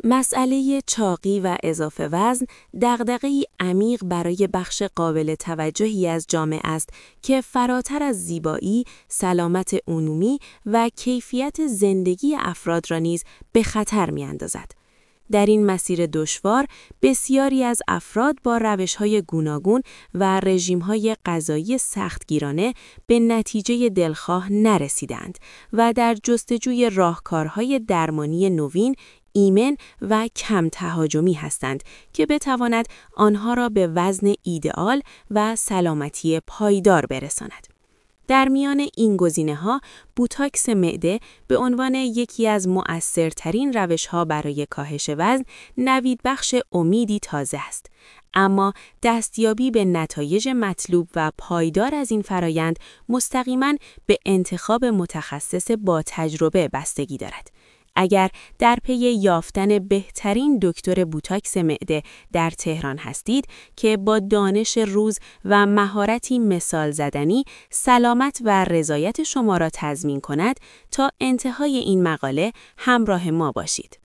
مسئله چاقی و اضافه وزن دغدغه‌ای عمیق برای بخش قابل توجهی از جامعه است که فراتر از زیبایی، سلامت عمومی و کیفیت زندگی افراد را نیز به خطر می‌اندازد. در این مسیر دشوار، بسیاری از افراد با روش‌های گوناگون و رژیم‌های غذایی سختگیرانه به نتیجه دلخواه نرسیدند و در جستجوی راهکارهای درمانی نوین، ایمن و کم تهاجمی هستند که بتواند آنها را به وزن ایدئال و سلامتی پایدار برساند. در میان این گزینه‌ها، بوتاکس معده به عنوان یکی از مؤثرترین روش‌ها برای کاهش وزن، نویدبخش امیدی تازه است. اما دستیابی به نتایج مطلوب و پایدار از این فرایند مستقیماً به انتخاب متخصص با تجربه بستگی دارد. اگر در پی یافتن بهترین دکتر بوتاکس معده در تهران هستید که با دانش روز و مهارتی مثال زدنی سلامت و رضایت شما را تضمین کند، تا انتهای این مقاله همراه ما باشید.